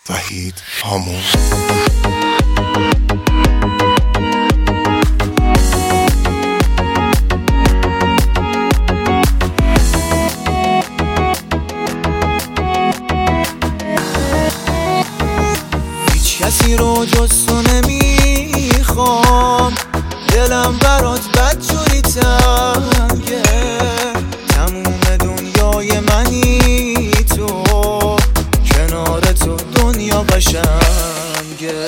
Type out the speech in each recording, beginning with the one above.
وحید هامون. هیچ کسی رو جز تو نمیخوام، دلم برات بدجوری تنگه، تموم دنیای منی تو، کنار تو دنیا قشنگه.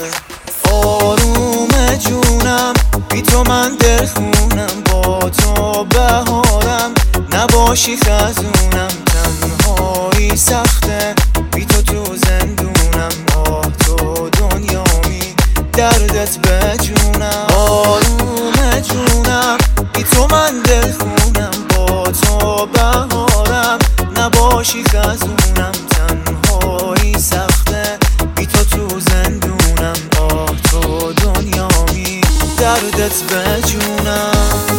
آروم جونم بی تو من دلخونم، با تو بهارم نباشی خزونم، تنهایی سخته بی تو تو زندونم، آه تو دنیامی دردت به جونم. آروم جونم بی تو من دلخونم، با تو بهارم نباشی خزونم، تنهایی سخته بی تو تو زندونم، آه تو دنیامی دردت به جونم.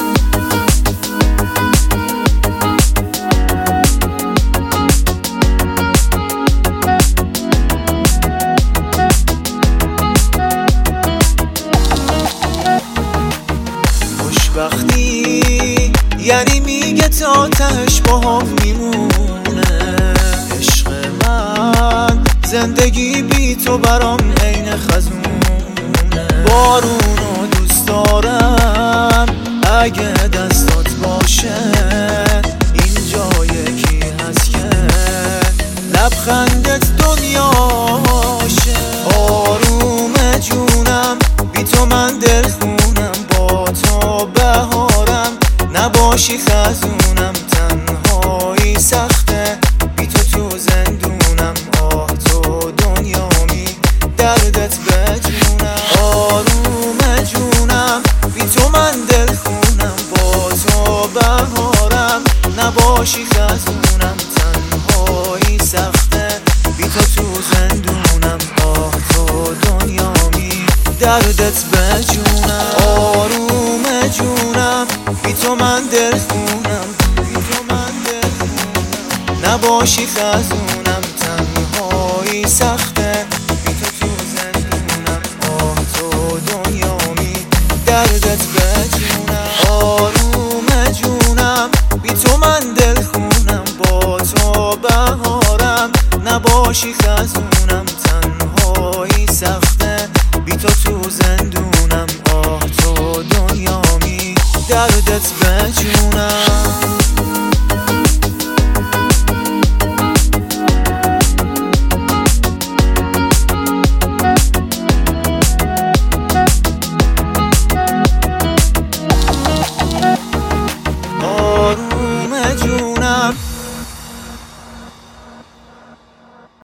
خوشبختی یعنی میگه تا تهش با هم میمونه، عشق من زندگی بی تو برام عین خزونه. بارونو دوست دارم اگه دستات باشه، اینجا یکی هست که لبخندت دنیاشه. آروم جونم بی تو من دلخونم، با تو بهارم نباشی خزونم، تنهایی سخته بی تو تو زندونم، آه تو دنیامی دردت به جونم. آروم جونم بی تو من دلخونم، با تو بهارم نباشی خزونم، تنهایی سخته بی تو تو زندونم، آه تو دنیامی دردت به جونم. آروم جونم بی تو من دلخونم، بی تو من دلخونم نباشی خزونم، تنهایی سخته بی تو تو زندونم، آه تو دنیامی دردت به جونم. آروم جونم بی تو من دلخونم، با تو بهارم نباشی خزونم،